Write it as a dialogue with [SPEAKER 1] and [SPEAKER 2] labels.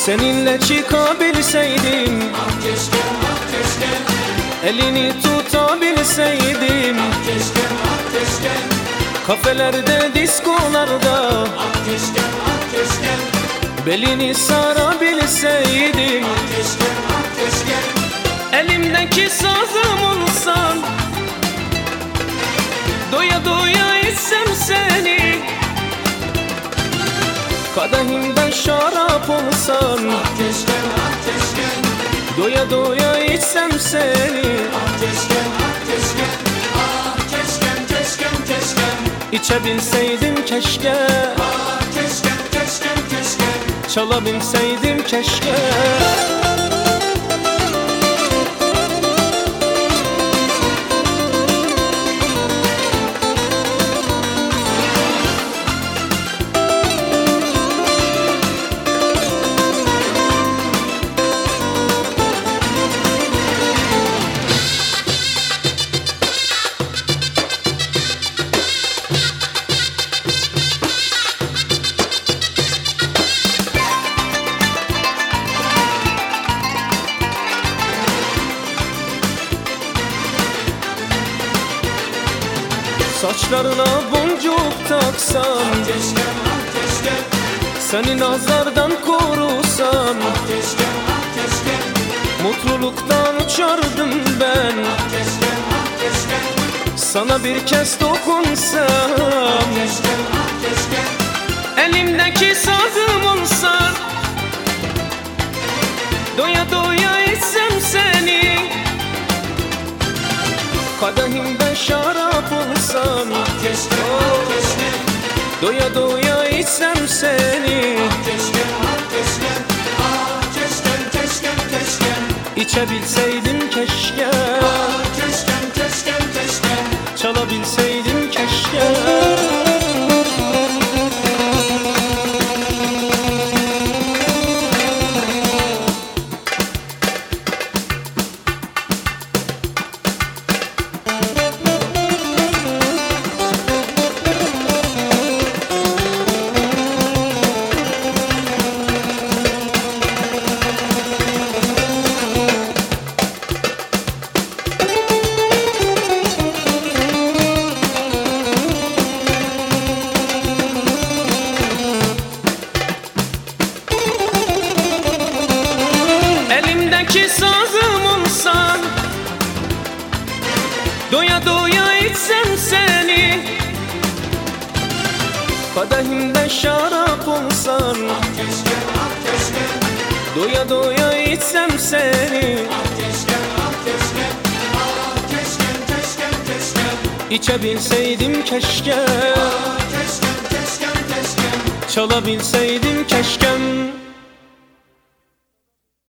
[SPEAKER 1] Seninle çıkabilseydim,
[SPEAKER 2] Ah keşke, ah keşke,
[SPEAKER 1] elini tutabilseydim,
[SPEAKER 2] ah keşke, ah keşke,
[SPEAKER 1] kafelerde, diskolarda
[SPEAKER 2] ah keşke, ah keşke,
[SPEAKER 1] belini sarabilseydim.
[SPEAKER 2] ah keşke, ah keşke,
[SPEAKER 1] Elimdeki sazım olsan, doya doya içsem seni. Kadehimden şarap olsan,
[SPEAKER 2] ah keşke, ah keşke,
[SPEAKER 1] doya doya içsem seni.
[SPEAKER 2] ah keşke, ah keşke, ah keşkem, keşkem, keşkem,
[SPEAKER 1] İçebilseydim keşke,
[SPEAKER 2] ah keşkem, keşkem, keşkem.
[SPEAKER 1] çalabilseydim keşke. Saçlarına boncuk taksam,
[SPEAKER 2] Keşke, ah keşke,
[SPEAKER 1] seni nazardan korusam,
[SPEAKER 2] ah keşke, ah keşke,
[SPEAKER 1] mutluluktan uçardım ben.
[SPEAKER 2] keşke, ah keşke,
[SPEAKER 1] Sana bir kez dokunsam,
[SPEAKER 2] keşke, ah keşke,
[SPEAKER 1] elimdeki sazım olsan, doya doya içsem seni. Kadehimden şarap olsan,
[SPEAKER 2] keşke, ah keşke,
[SPEAKER 1] doya doya içsem seni.
[SPEAKER 2] keşke, ah keşke, ah keşkem, keşkem, keşkem,
[SPEAKER 1] İçebilseydim keşke,
[SPEAKER 2] ah keşkem, keşkem, keşkem.
[SPEAKER 1] çalabilseydim keşke. Elimdeki sazım olsan, doya doya içsem seni. Kadehimden şarap olsan,
[SPEAKER 2] Keşke, ah keşke,
[SPEAKER 1] doya doya içsem seni.
[SPEAKER 2] keşke, ah keşke, ah keşkem, keşkem, keşkem,
[SPEAKER 1] İçebilseydim keşke,
[SPEAKER 2] ah keşkem, keşkem, keşkem,
[SPEAKER 1] çalabilseydim